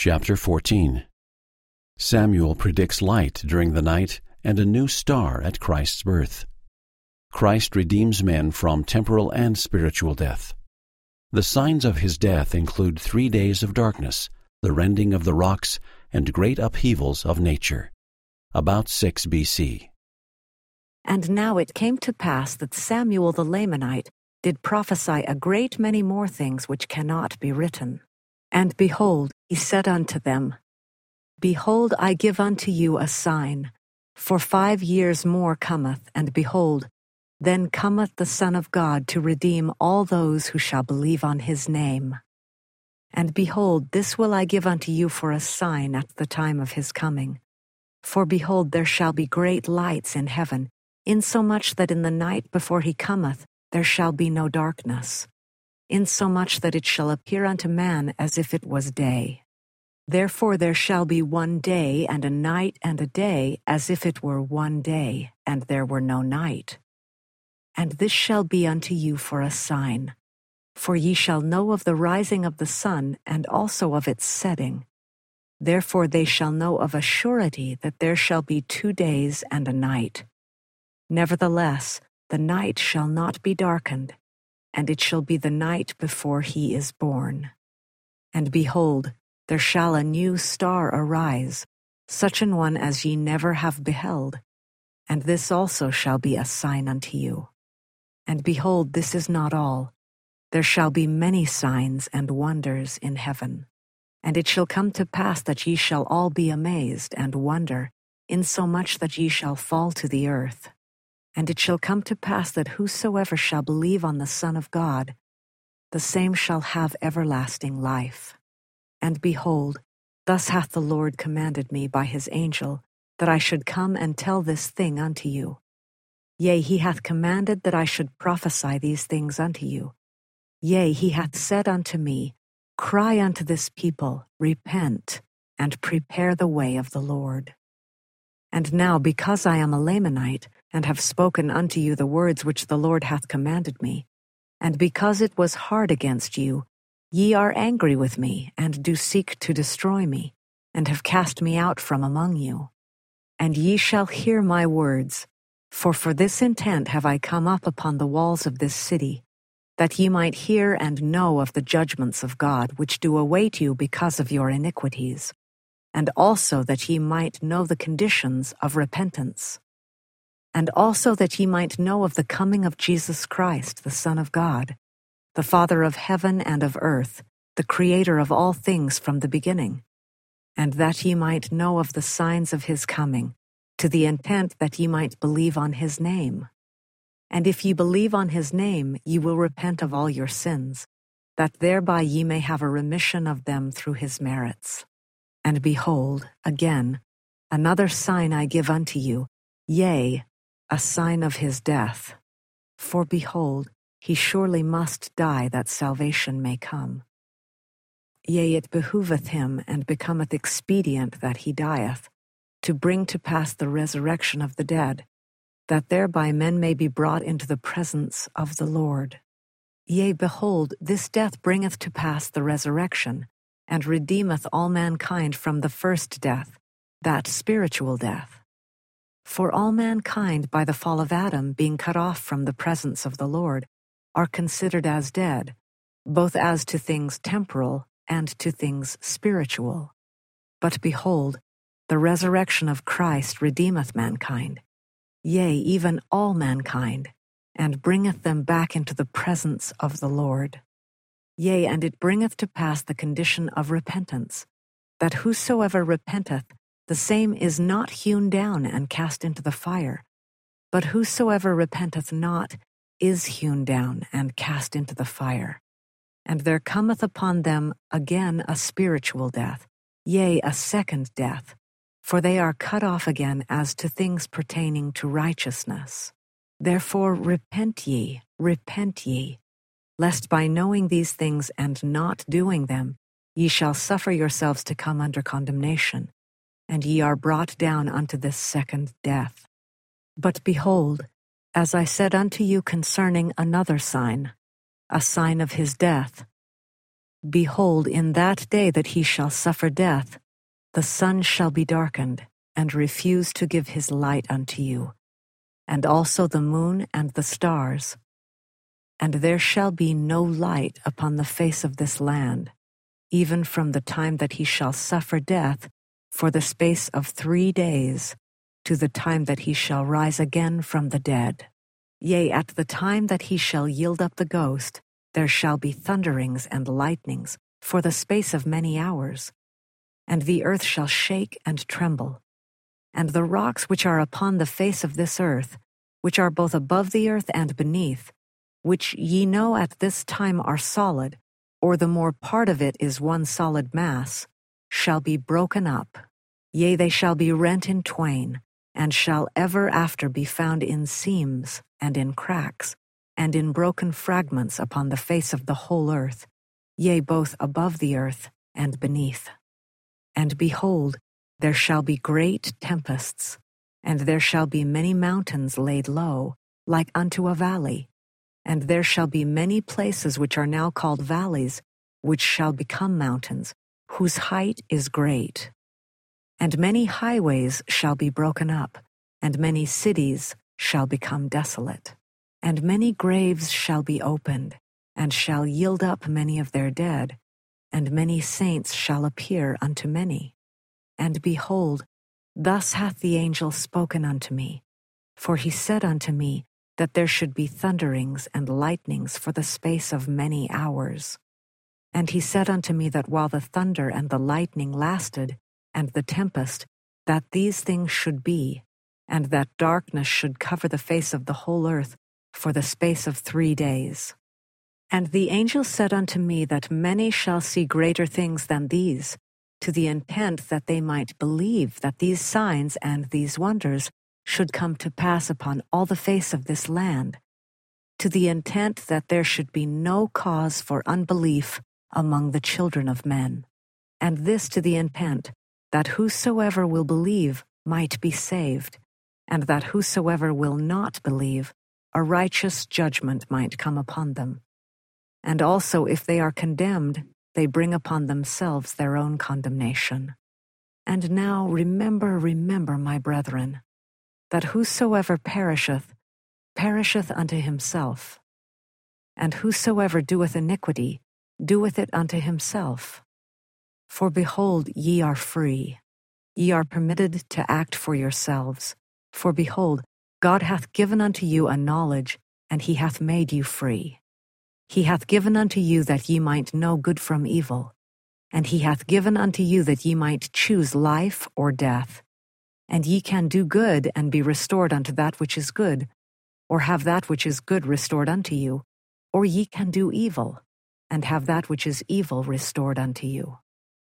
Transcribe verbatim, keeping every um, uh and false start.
Chapter fourteen. Samuel predicts light during the night and a new star at Christ's birth. Christ redeems men from temporal and spiritual death. The signs of his death include three days of darkness, the rending of the rocks, and great upheavals of nature. About six B C. And now it came to pass that Samuel the Lamanite did prophesy a great many more things which cannot be written. And behold, he said unto them, Behold, I give unto you a sign. For five years more cometh, and behold, then cometh the Son of God to redeem all those who shall believe on his name. And behold, this will I give unto you for a sign at the time of his coming. For behold, there shall be great lights in heaven, insomuch that in the night before he cometh there shall be no darkness, insomuch that it shall appear unto man as if it was day. Therefore there shall be one day, and a night, and a day, as if it were one day, and there were no night. And this shall be unto you for a sign. For ye shall know of the rising of the sun, and also of its setting. Therefore they shall know of a surety that there shall be two days and a night. Nevertheless, the night shall not be darkened, and it shall be the night before he is born. And behold, there shall a new star arise, such an one as ye never have beheld. And this also shall be a sign unto you. And behold, this is not all. There shall be many signs and wonders in heaven. And it shall come to pass that ye shall all be amazed and wonder, insomuch that ye shall fall to the earth. And it shall come to pass that whosoever shall believe on the Son of God, the same shall have everlasting life. And behold, thus hath the Lord commanded me by his angel, that I should come and tell this thing unto you. Yea, he hath commanded that I should prophesy these things unto you. Yea, he hath said unto me, Cry unto this people, Repent, and prepare the way of the Lord. And now, because I am a Lamanite, and have spoken unto you the words which the Lord hath commanded me, and because it was hard against you, ye are angry with me, and do seek to destroy me, and have cast me out from among you. And ye shall hear my words, for for this intent have I come up upon the walls of this city, that ye might hear and know of the judgments of God which do await you because of your iniquities, and also that ye might know the conditions of repentance, and also that ye might know of the coming of Jesus Christ, the Son of God, the Father of heaven and of earth, the Creator of all things from the beginning, and that ye might know of the signs of his coming, to the intent that ye might believe on his name. And if ye believe on his name, ye will repent of all your sins, that thereby ye may have a remission of them through his merits. And behold, again, another sign I give unto you, yea, a sign of his death. For behold, he surely must die that salvation may come. Yea, it behoveth him, and becometh expedient that he dieth, to bring to pass the resurrection of the dead, that thereby men may be brought into the presence of the Lord. Yea, behold, this death bringeth to pass the resurrection, and redeemeth all mankind from the first death, that spiritual death. For all mankind, by the fall of Adam, being cut off from the presence of the Lord, are considered as dead, both as to things temporal and to things spiritual. But behold, the resurrection of Christ redeemeth mankind, yea, even all mankind, and bringeth them back into the presence of the Lord. Yea, and it bringeth to pass the condition of repentance, that whosoever repenteth, the same is not hewn down and cast into the fire, but whosoever repenteth not is hewn down and cast into the fire. And there cometh upon them again a spiritual death, yea, a second death, for they are cut off again as to things pertaining to righteousness. Therefore repent ye, repent ye, lest by knowing these things and not doing them, ye shall suffer yourselves to come under condemnation, and ye are brought down unto this second death. But behold, as I said unto you concerning another sign, a sign of his death, Behold, in that day that he shall suffer death, the sun shall be darkened, and refuse to give his light unto you, and also the moon and the stars. And there shall be no light upon the face of this land, even from the time that he shall suffer death for the space of three days, to the time that he shall rise again from the dead. Yea, at the time that he shall yield up the ghost, there shall be thunderings and lightnings for the space of many hours. And the earth shall shake and tremble. And the rocks which are upon the face of this earth, which are both above the earth and beneath, which ye know at this time are solid, or the more part of it is one solid mass, shall be broken up. Yea, they shall be rent in twain, and shall ever after be found in seams, and in cracks, and in broken fragments upon the face of the whole earth, yea, both above the earth and beneath. And behold, there shall be great tempests, and there shall be many mountains laid low, like unto a valley, and there shall be many places which are now called valleys, which shall become mountains, whose height is great. And many highways shall be broken up, and many cities shall become desolate. And many graves shall be opened, and shall yield up many of their dead, and many saints shall appear unto many. And behold, thus hath the angel spoken unto me. For he said unto me that there should be thunderings and lightnings for the space of many hours. And he said unto me that while the thunder and the lightning lasted, and the tempest, that these things should be, and that darkness should cover the face of the whole earth for the space of three days. And the angel said unto me that many shall see greater things than these, to the intent that they might believe that these signs and these wonders should come to pass upon all the face of this land, to the intent that there should be no cause for unbelief among the children of men, and this to the intent that whosoever will believe might be saved, and that whosoever will not believe, a righteous judgment might come upon them. And also, if they are condemned, they bring upon themselves their own condemnation. And now remember, remember, my brethren, that whosoever perisheth, perisheth unto himself. And whosoever doeth iniquity, doeth it unto himself. For behold, ye are free. Ye are permitted to act for yourselves. For behold, God hath given unto you a knowledge, and he hath made you free. He hath given unto you that ye might know good from evil, and he hath given unto you that ye might choose life or death. And ye can do good and be restored unto that which is good, or have that which is good restored unto you, or ye can do evil, and have that which is evil restored unto you.